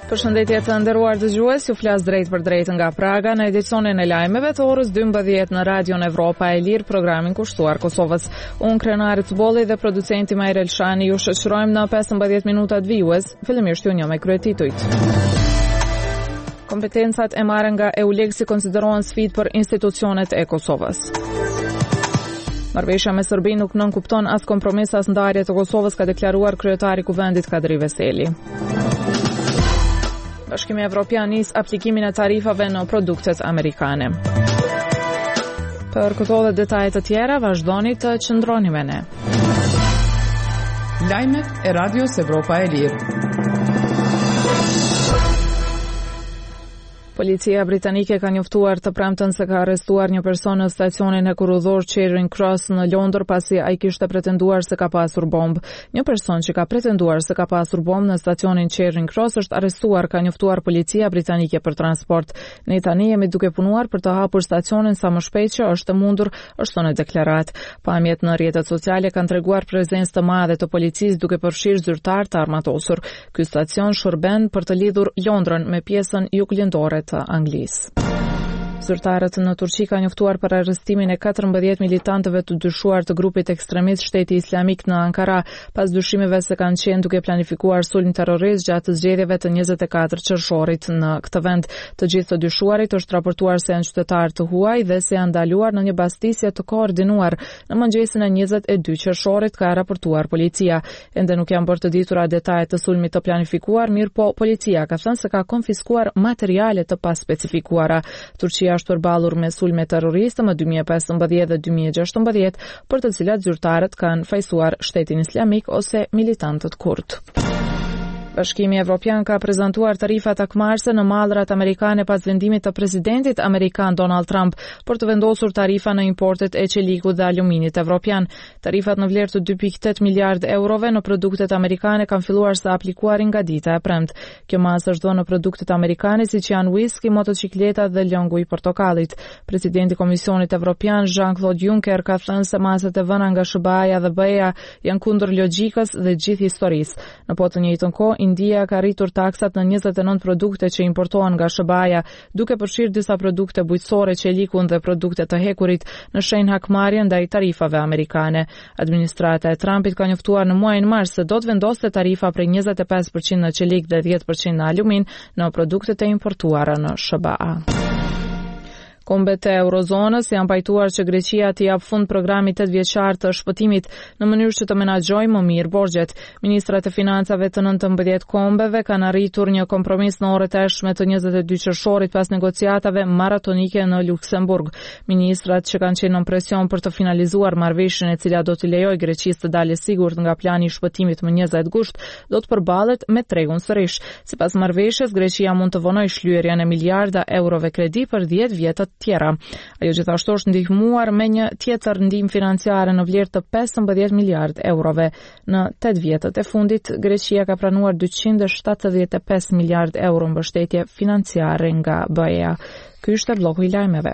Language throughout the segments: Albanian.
Përshëndetje të nderuar dëgjues, ju flas drejt për drejt nga Praga në edicionin e lajmeve të orës 12 në Radion Evropa e Lirë, programin kushtuar Kosovës. Unë krenari të bolli dhe producenti Majrë Elshani ju shoqërojmë në 15 minutat vijues. Fillimisht ju një me kryetitujt. Kompetencat e marrë nga EULEX konsiderohen sfidë për institucionet e Kosovës. Marrëveshja me Serbinë nuk nënkupton as kompromis as ndarje të Kosovës, ka deklaruar kryetari i Kuvendit Kadri Veseli. Bashkimi Evropian nis aplikimin e tarifave në produktet amerikane. Për këto dhe detajet të tjera, vazhdoni të qëndroni me ne. Lajmet e Radios Evropa e Lirë. Policia britanike ka njoftuar të premten se ka arrestuar një person në stacionin hekurudhor Charing Cross në Londër pasi ai kishte pretenduar se ka pasur bombë. Një person që ka pretenduar se ka pasur bombë në stacionin Charing Cross është arrestuar, ka njoftuar policia britanike për transport. Ne tani jemi duke punuar për të hapur stacionin sa më shpejt që është mundur, është në deklarat. Pamjet në rrjetet sociale kanë treguar prezencë të madhe të policisë duke përfshirë zyrtar të armatosur. Ky stacion shërben për të lidhur Londrën me pjesën juglindore të Anglisë. Zyrtarët në Turqi ka njoftuar për arrestimin e 14 militantëve të dyshuar të grupit ekstremist Shteti Islamik në Ankara, pas dyshimeve se kanë qenë duke planifikuar sulm terrorist gjatë zgjedhjeve të 24 qershorit në këtë vend. Të gjithë të dyshuarit është raportuar se janë qytetarë të huaj dhe se janë ndaluar në një bastisje të koordinuar në mëngjesin e 22 qershorit, ka raportuar policia. Ende nuk janë bërë të ditura detajet të sulmit të planifikuar, mirë po policia ka thënë se ka konfiskuar materiale të paspecifikuara. Turqia është përballur me sulme terroriste më 2015 dhe 2016, për të cilat zyrtarët kanë fajsuar Shtetin Islamik ose militantët kurt. Bashkimi Evropian ka prezantuar tarifa takmarse në mallrat amerikane pas vendimit të presidentit amerikan Donald Trump për të vendosur tarifa në importet e qelikut dhe aluminit evropian. Tarifat në vlerë të 2.8 miliard eurove në produktet amerikane kanë filluar sa aplikuarin nga dita e premte. Kjo masë është dhënë në produktet amerikane siç janë whisky, motocikletat dhe lëngu i portokallit. Presidenti i Komisionit Evropian Jean-Claude Juncker ka thënë se masat e vëna nga SBA-ja dhe BE-ja janë kundër logjikës dhe gjithë historisë. Në po të njëjtën kohë, India ka rritur taksat në 29 produkte që importohen nga SBA-ja, duke përfshirë disa produkte bujqësore, qelikun dhe produkte të hekurit në shenjë hakmarrje ndaj tarifave amerikane. Administrata e Trumpit ka njoftuar në muajin mars se do të vendoste tarifa prej 25% në qelik dhe 10% në alumin në produktet e importuara në SBA. Kombet e eurozonës janë pajtuar që Greqia t'i jap fund programit 8 vjeçar të shpëtimit në mënyrë që të menaxhojë më mirë borxhet. Ministrat e financave të 19 kombeve kanë arritur një kompromis në orët e eshme të 22 qershorit pas negociatave maratonike në Luksemburg. Ministrat që kanë qenë në presion për të finalizuar marrëveshjen e cila do t'i lejojë Greqisë të dalë sigurt nga plani i shpëtimit më 20 gusht, do të përballet me tregun sërish. Sipas marrëveshjes, Greqia mund të vonojë shlyerjen e miliarda eurove kredi për 10 vjet tjera. Ajo gjithashtu është ndihmuar me një tjetër ndihmë financiare në vlerë të 15 miliard eurove. Në 8 vjetët e fundit, Greqia ka pranuar 275 miliard euro mbështetje financiare nga BE-ja. Ky është bloku i lajmeve.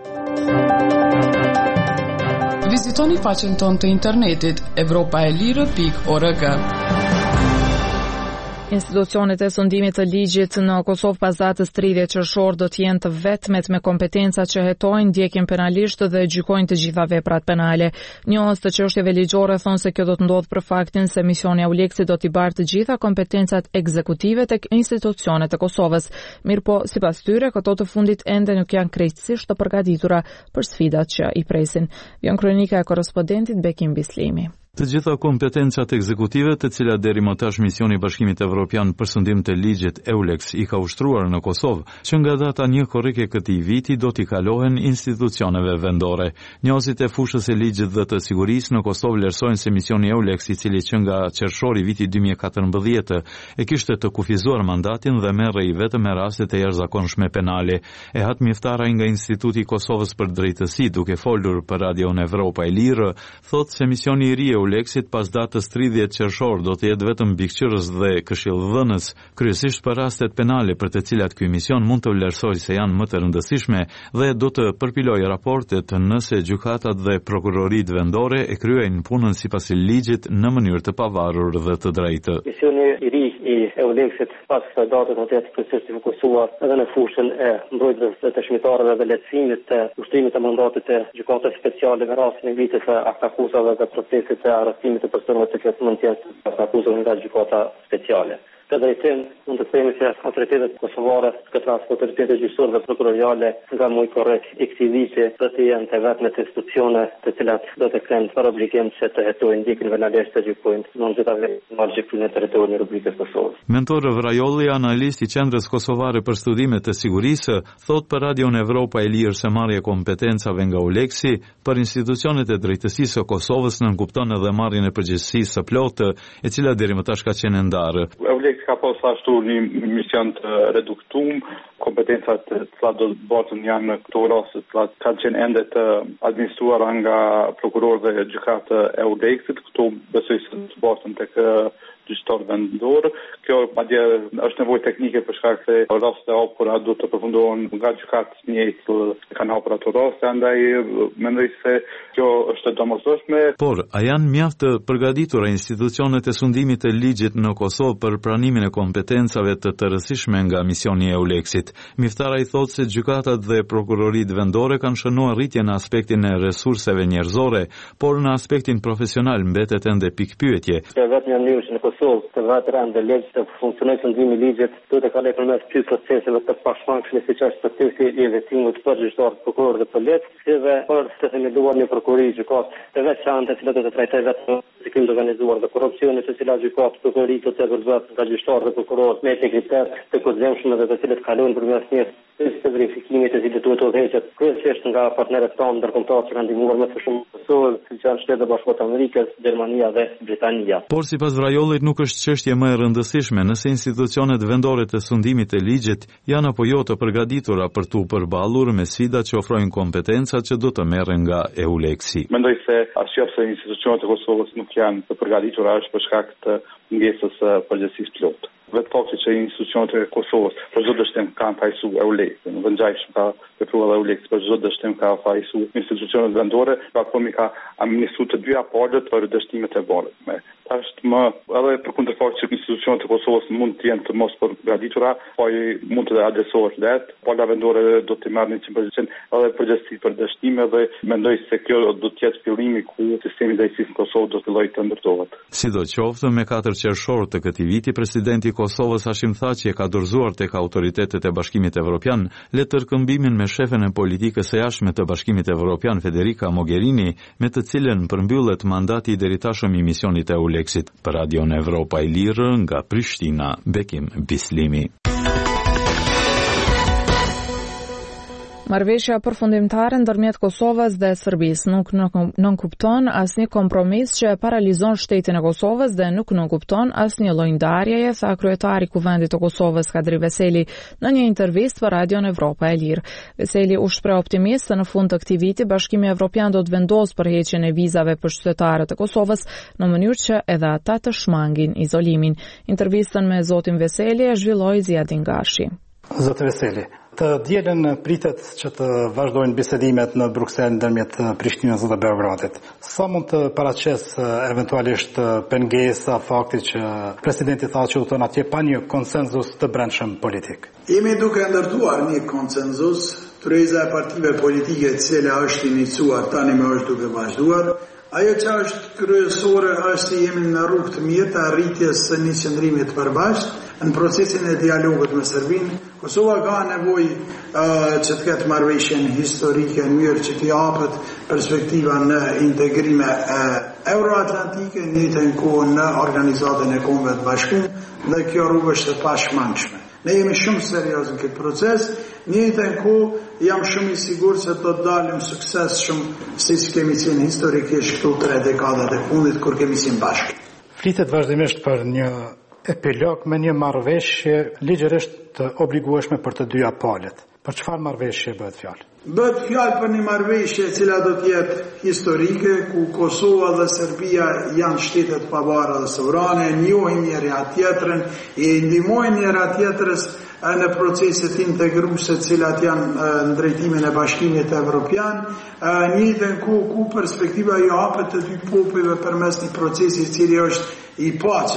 Vizitoni faqen tonë të internetit europaelire.org. Institucionet e sundimit të ligjit në Kosovë pas datës 30 qershor do të jenë të vetmet me kompetenca që hetojnë, ndjekin penalisht dhe gjykojnë të gjitha veprat penale. Njohës të çështjeve ligjore thonë se kjo do të ndodhë për faktin se misioni EULEX-it do t'i barë të gjitha kompetencat ekzekutive tek institucionet e Kosovës. Mirëpo, sipas tyre, këto të fundit ende nuk janë krejtësisht të përgatitura për sfidat që i presin. Vjen kronika e korrespondentit Bekim Bislimi. Të gjitha kompetencat ekzekutive të cilat deri më tash misioni i Bashkimit Evropian për sundim të ligjit EULEX i ka ushtruar në Kosovë, që nga data 1 korrike këtij viti do t'i kalohen institucioneve vendore. Njohësit e fushës e ligjit dhe të sigurisë në Kosovë vlerësojnë se misioni EULEX, i cili që nga qershori viti 2014 e kishte të kufizuar mandatin dhe merrej vetëm me raste të jashtëzakonshme penale. Ehat Miftara nga Instituti i Kosovës për Drejtësi, duke folur për Radion Evropa e Lirë, thotë se misioni i ri EULEX-it pas datës 30 qershor do të jetë vetëm mbikëqyrës dhe këshillëdhënës, kryesisht për rastet penale për të cilat ky mision mund të vlerësojë se janë më të rëndësishme dhe do të përpilojë raportet nëse gjykatat dhe prokuroritë vendore e kryejnë punën sipas ligjit në mënyrë të pavarur dhe të drejtë. Misioni i ri i EULEX-it pas kësaj date do të jetë kryesisht i fokusuar edhe në fushën e mbrojtjes së dëshmitarëve dhe lehtësimit të ushtrimit të mandatit të gjykatës speciale në rastin e vitit të akuzave dhe procesit të arrestimit të personave të cilët mund të jenë akuzave nga gjykata speciale. Këtë drejtim, mund të themi se autoritetet kosovare, këtë rast autoritetet gjyqësore dhe prokuroriale nga më i korrekt i këtij viti do të jenë të vetmet institucione të cilat do të kenë për obligim që të hetojnë ndikën venalisht të gjykojnë në gjithave margjikën e territorit të Republikës Kosovës. Mentor Vrajolli, analist i Qendrës Kosovare për Studimet të Sigurisë, thot për Radion Evropa e Lirë se marrja e kompetencave nga ULEX-i për institucionet e drejtësisë së Kosovës nënkupton edhe marrjen e përgjegjësisë së plotë, e cila deri më tash ka qenë ndarë. Ka pas ashtu një mision të reduktum, kompetencat të cilat do të botën janë në këto raste të cilat kanë qenë ende të administruara nga prokurorë dhe gjykatë e EULEX-it, këto besoj se të botën tek gjyqtar vendor. Kjo madje është nevojë teknike për shkak se raste e hapura do të përfundohen nga gjykatë njëjtë kanë hapur ato raste, andaj mendoj se kjo është domosdoshme. Por a janë mjaft të përgatitura institucionet e sundimit të ligjit në Kosovë për pranimin e kompetencave të rëndësishme nga misioni e EULEX-it? Miftara i thotë se gjykatat dhe prokuroritë vendore kanë shënuar rritje në aspektin e resurseve njerëzore, por në aspektin profesional mbetet ende pikpyetje. Të vetë rëndë legjë të funksionojë sundimi i ligjit do të kalojë përmes dy proceseve të pashmangshme, siç është procesi i vetimit për gjyqtarët, prokurorë dhe polic, si dhe për të themeluar një prokurori gjykatë të veçantë, e cila do të trajtojë vetëm krim të organizuar dhe korrupsionin, të cilat gjykatë prokurori do të vërzojnë nga gjyqtarët dhe prokurorët me integritet të kujdesshëm dhe të cilët kalojnë përmes një të verifikimit të cilët duhet të udhëheqet kryesisht nga partnerët tanë ndërkombëtar që kanë ndihmuar më së shumë Kosovën, siç janë Shtetet e Bashkuara të Amerikës, Gjermania dhe Britania. Por sipas Vrajollit nuk është çështje më e rëndësishme nëse institucionet vendore të sundimit të ligjit janë apo jo të përgatitura për tu përballur me sfidat që ofrojnë kompetencat që do të merren nga EULEX-i. Mendoj se arsyeja pse institucionet e Kosovës nuk janë të përgatitura është për shkak të mungesës së përgjegjësisë plotë. Vetë fakti që institucionet e Kosovës për çdo dështim kanë pajisur EULEX-in, në vendjashëm ka vepruar EULEX për çdo dështim ka pajisur institucionet vendore, paktomi ka administruar të dyja palët për dështimet e bardhme. Është më edhe për kundërfakt që institucionet e Kosovës mund të jenë të mos përgatitura, po mund të adresohet lehtë, pala vendore do të marrin 100% edhe përgjegjësi për dështime dhe mendoj se kjo do të jetë fillimi ku sistemi i drejtësisë në Kosovë do të fillojë të ndërtohet. Sidoqoftë, me 4 qershor të këtij viti, presidenti i Kosovës Hashim Thaçi e ka dorëzuar tek autoritetet e Bashkimit Evropian letërkëmbimin me shefen e politikës së jashtme të Bashkimit Evropian Federica Mogherini, me të cilën përmbyllet mandati i deritashëm i misionit EULEX-it. Për Radion Evropa e Lirë nga Prishtina, Bekim Bislimi. Marrëveshja përfundimtare ndërmjet Kosovës dhe Serbisë nuk nënkupton asnjë kompromis që paralizon shtetin e Kosovës dhe nuk nënkupton asnjë lloj ndarjeje, tha kryetari i Kuvendit të Kosovës Kadri Veseli në një intervistë për Radion Evropa e Lirë. Veseli u shpreh optimist se në fund të këtij viti Bashkimi Evropian do të vendosë përheqjen e vizave për qytetarët e Kosovës në mënyrë që edhe ata të shmangin izolimin. Intervistën me zotin Veseli e zhvilloi Ziadin Gashi. Zoti Veseli, të dielën pritet që të vazhdojnë bisedimet në Bruksel ndërmjet Prishtinës dhe Beogradit. Sa mund të paraqesë eventualisht pengesa faktit që presidenti tha që udhton atje pa një konsenzus të brendshëm politik? Jemi duke ndërtuar një konsenzus, tërheqja e partive politike e cila është iniciuar tani më është duke vazhduar. Ajo që është kryesore është se jemi në rrugë të mirë të arritjes së një qëndrimi të përbashkët në procesin e dialogut me Serbinë. Kosova ka nevojë që të ketë marrëveshjen historike në mënyrë që të japet perspektiva në integrime euroatlantike, në njëjtën kohë në organizatën e Kombeve të Bashkuara, dhe kjo rrugë është e pashmangshme. Ne jemi shumë serioz në këtë proces, në njëjtën kohë jam shumë i sigurt se do të dalim sukses shumë siç kemi qenë historikisht këto 3 dekadat e fundit kur kemi qenë bashkë. Flitet vazhdimisht për një epilog me një marrëveshje ligjërisht të obligueshme për të dyja palët. Për çfarë marrëveshje bëhet fjalë? Bëhet fjalë për një marrëveshje e cila do të jetë historike, ku Kosova dhe Serbia janë shtete të pabara dhe sovrane, njohin njëra tjetrën, i ndihmojnë njëra tjetrës në proceset integruese të cilat janë në drejtimin e Bashkimit Evropian, në njëjtën kohë ku perspektiva i hapet të dy popujve përmes një procesi i cili është i paqes.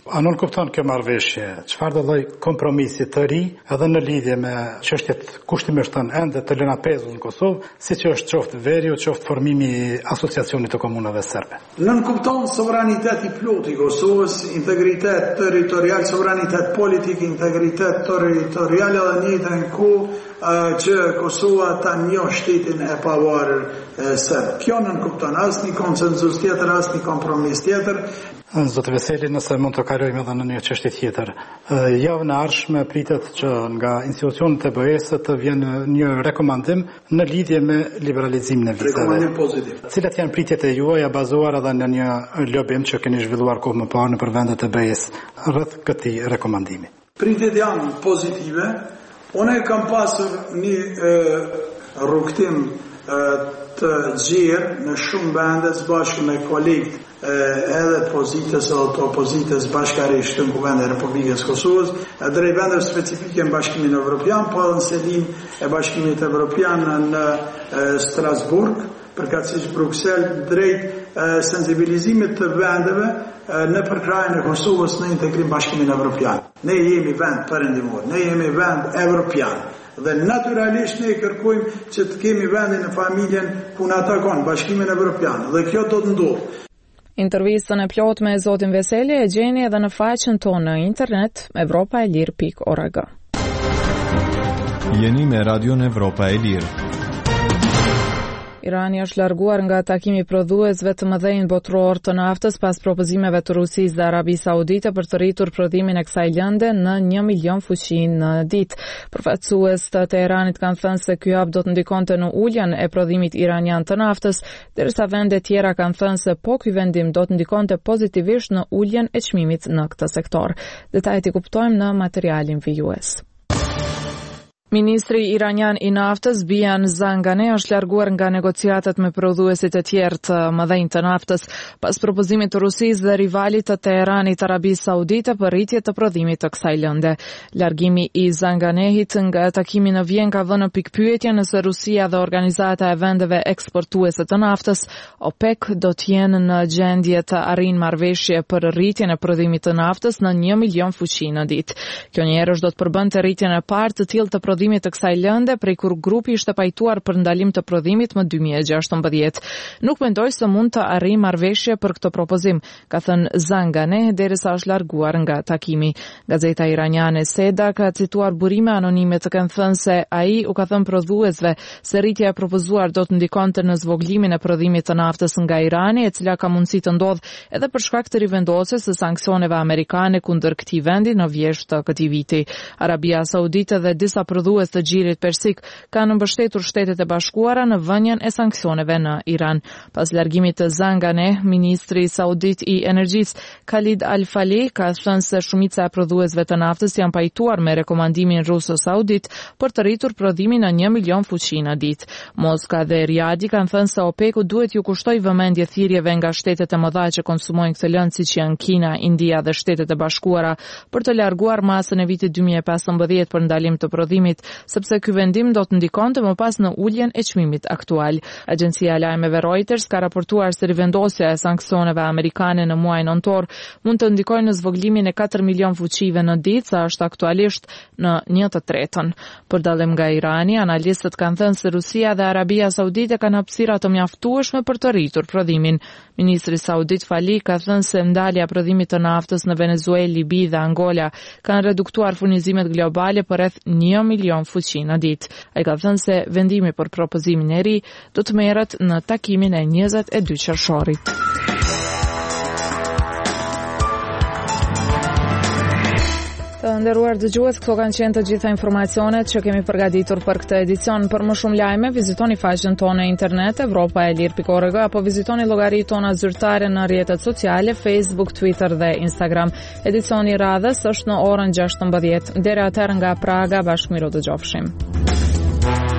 A nuk kupton kjo marrëveshje, çfarë do lloj kompromisi të ri edhe në lidhje me çështjet kushtimisht ende të lëna pezull në Kosovë, siç është qoftë veri, qoftë formimi i asociacionit të komunave serbe. Nën kupton sovranitet i plot i Kosovës, integritet territorial, sovranitet politik, integritet territorial edhe në njëjtën kohë që Kosova ta njohë shtetin e pavarur serb. Kjo nën kupton asnjë konsenzus tjetër, asnjë kompromis tjetër. Zotë Veseli, nëse mund të kalojmë edhe në një çështje tjetër. Javën e ardhshme pritet që nga institucionet e BE-s të vjen një rekomandim në lidhje me liberalizimin e vizave. Rekomandim pozitiv. Cilat janë pritjet e juaja bazuar edhe në një lobim që keni zhvilluar kohë më parë nëpër vendet e BE-s rreth këtij rekomandimi? Pritjet janë pozitive. Unë kam pasur një rrugtim të gjerë në shumë vende bashkë me kolegët edhe pozitës ose opozitës bashkarisht në Kuvendin e Republikës Kosovës, drejt vendeve specifike në Bashkimin Evropian, po edhe në selin e Bashkimit Evropian në Strasburg, përkatësisht Bruxelles, drejt sensibilizimit të vendeve në përkrajën e Kosovës në integrim Bashkimin Evropian. Ne jemi vend perëndimor, ne jemi vend evropian. Dhe naturalisht ne kërkojmë që të kemi vendin në familjen ku na takon Bashkimin Evropian. Dhe kjo do të ndodhë. Intervistën e plot me zotin Veseli e gjeni edhe në faqen tonë në internet evropaelir.org. Jeni me Radion Evropa e Lirë. Irani është larguar nga takimi prodhuesve të mëdhenj botror të naftës pas propozimeve të Rusisë dhe Arabisë Saudite për të rritur prodhimin e kësaj lënde në 1 milion fuqi në ditë. Përfaqësues të Teheranit kanë thënë se ky hap do të ndikonte në uljen e prodhimit iranian të naftës, ndërsa vende tjera kanë thënë se po ky vendim do të ndikonte pozitivisht në uljen e çmimit në këtë sektor. Detajet i kuptojmë në materialin vijues. Ministri iranian i naftës Bijan Zanganeh është larguar nga negociatat me prodhuesit e tjerë të mëdhenj të naftës pas propozimit të Rusisë dhe rivalit të Teheranit Arabisë Saudite për rritje të prodhimit të kësaj lënde. Largimi i Zanganehit nga takimi në Vjen ka vënë pikpyetje nëse Rusia dhe Organizata e Vendeve Eksportuese të Naftës OPEC do të jenë në gjendje të arrijnë marrëveshje për rritjen e prodhimit të naftës në 1 milion fuqi në ditë. Kjo njerëz do të përbënte rritjen e parë të tillë të prodhimit të kësaj lënde prej kur grupi ishte pajtuar për ndalim të prodhimit më 2016. Nuk mendoj se mund të arrijë marrëveshje për këtë propozim, ka thënë Zanganeh derisa është larguar nga takimi. Gazeta iraniane Seda ka cituar burime anonime të kanë thënë se ai u ka thënë prodhuesve se rritja e propozuar do të ndikonte në zvogëlimin e prodhimit të naftës nga Irani, e cila ka mundësi të ndodhë edhe për shkak të rivendosjes së sanksioneve amerikane kundër këtij vendi në vjesht të këtij viti. Arabia Saudite dhe disa prodhues të gjirit persik kanë mbështetur Shtetet e Bashkuara në vënien e sanksioneve në Iran. Pas largimit të Zanganeh, ministri saudit i energjisë Khalid Al-Falih ka thënë se shumica e prodhuesve të naftës janë pajtuar me rekomandimin ruso-saudit për të rritur prodhimin në 1 milion fuqi në ditë. Moska dhe Riadi kanë thënë se OPEC-u duhet ju kushtoj vëmendje thirrjeve nga shtetet e mëdha që konsumojnë këtë lëndë siç janë Kina, India dhe Shtetet e Bashkuara për të larguar masën e vitit 2015 për ndalim të prodhimit, sepse ky vendim do të ndikonte më pas në uljen e çmimit aktual. Agjencia e lajmeve Reuters ka raportuar se rivendosja e sanksioneve amerikane në muajin nëntor mund të ndikojë në zvogëlimin e 4 milion fuqive në ditë, sa është aktualisht në 1/3. Për dallim nga Irani, analistët kanë thënë se Rusia dhe Arabia Saudite kanë hapësira të mjaftueshme për të rritur prodhimin. Ministri saudit Falih ka thënë se ndalja e prodhimit të naftës në Venezuelë, Libi dhe Angola kanë reduktuar furnizimet globale për rreth 1 milion fuqi në ditë. Ai ka thënë se vendimi për propozimin e ri do të merret në takimin e 22 qershorit. Të nderuar dëgjues, këto kanë qenë të gjitha informacionet që kemi përgatitur për këtë edicion. Për më shumë lajme, vizitoni faqen tonë e internet evropaelir.org apo vizitoni llogaritë tona zyrtare në rrjetet sociale Facebook, Twitter dhe Instagram. Edicioni i radhës është në orën 16:00. Deri atëherë nga Praga, bashkëmiru dëgjofshim.